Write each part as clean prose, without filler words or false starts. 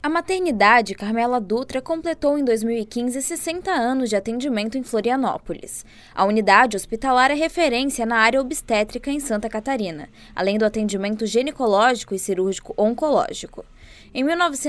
A maternidade Carmela Dutra completou em 2015 60 anos de atendimento em Florianópolis. A unidade hospitalar é referência na área obstétrica em Santa Catarina, além do atendimento ginecológico e cirúrgico oncológico. Em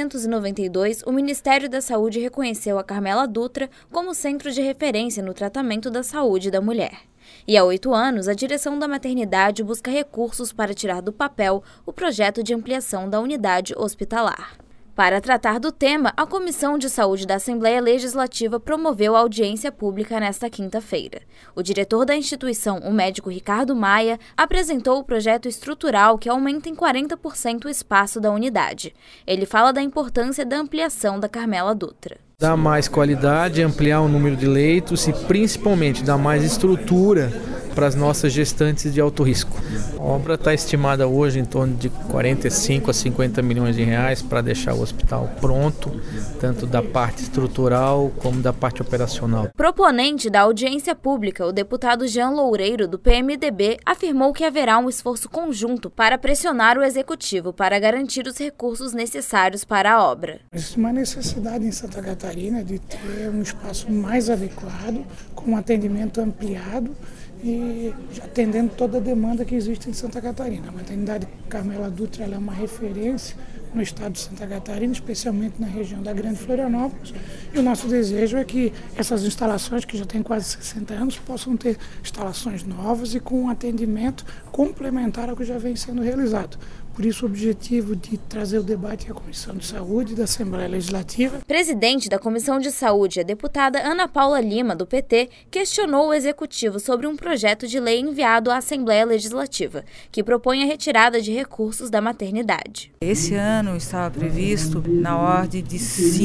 1992, o Ministério da Saúde reconheceu a Carmela Dutra como centro de referência no tratamento da saúde da mulher. E há 8 anos, a direção da maternidade busca recursos para tirar do papel o projeto de ampliação da unidade hospitalar. Para tratar do tema, a Comissão de Saúde da Assembleia Legislativa promoveu a audiência pública nesta quinta-feira. O diretor da instituição, o médico Ricardo Maia, apresentou o projeto estrutural que aumenta em 40% o espaço da unidade. Ele fala da importância da ampliação da Carmela Dutra. Dar mais qualidade, ampliar o número de leitos e principalmente dar mais estrutura para as nossas gestantes de alto risco. A obra está estimada hoje em torno de 45 a 50 milhões de reais para deixar o hospital pronto, tanto da parte estrutural como da parte operacional. Proponente da audiência pública, o deputado Jean Loureiro, do PMDB, afirmou que haverá um esforço conjunto para pressionar o Executivo para garantir os recursos necessários para a obra. Existe uma necessidade em Santa Catarina de ter um espaço mais adequado, com um atendimento ampliado e atendendo toda a demanda que existe em Santa Catarina. A maternidade Carmela Dutra ela é uma referência no estado de Santa Catarina, especialmente na região da Grande Florianópolis. E o nosso desejo é que essas instalações, que já têm quase 60 anos, possam ter instalações novas e com um atendimento complementar ao que já vem sendo realizado. Por isso, o objetivo de trazer o debate à Comissão de Saúde da Assembleia Legislativa. Presidente da Comissão de Saúde, a deputada Ana Paula Lima, do PT, questionou o Executivo sobre um projeto de lei enviado à Assembleia Legislativa, que propõe a retirada de recursos da maternidade. Esse ano estava previsto na ordem de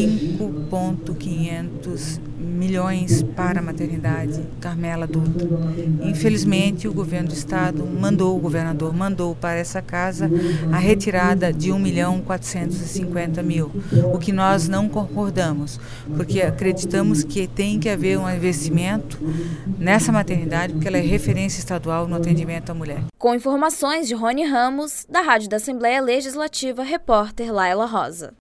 5,500 milhões para a maternidade Carmela Dutra. Infelizmente, o governo do estado o governador mandou para essa casa a retirada de 1.450.000, o que nós não concordamos, porque acreditamos que tem que haver um investimento nessa maternidade, porque ela é referência estadual no atendimento à mulher. Com informações de Rony Ramos, da Rádio da Assembleia Legislativa, repórter Laila Rosa.